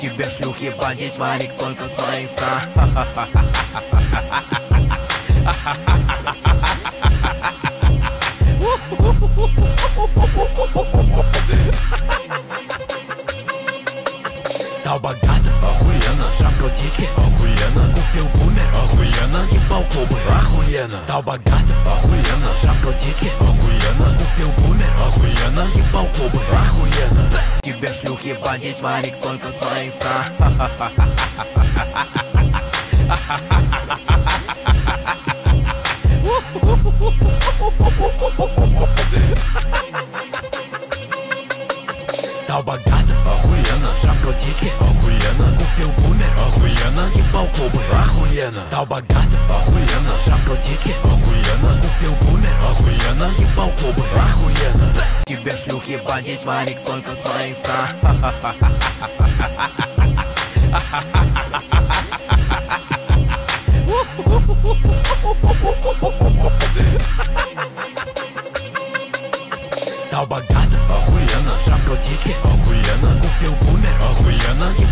Тебе шлюх ебать, варик только в своих снах. Стал богатым, охуенно. Шапка птички, охуенно. Купил бумер, охуенно. Ебал клубы, охуенно. Стал богатым, охуенно. Шапка птички, охуенно. Купил бумер, охуенно. Ебал клубы, охуенно. Тебе шлюх ебать, варик только в своих снах. Стал богатым, охуенно. Шапка птички, охуенно. Купил бумер, охуенно. Ебал клубы, охуенно. Стал богатым, охуенно. Шапка птички, охуенно. Купил бумер, охуенно. Ебал клубы, охуенно. Тебе шлюх ебать, варик только в своих снах. Стал богатым, охуенно. Шапка птички, охуенно. Купил бумер, охуенно.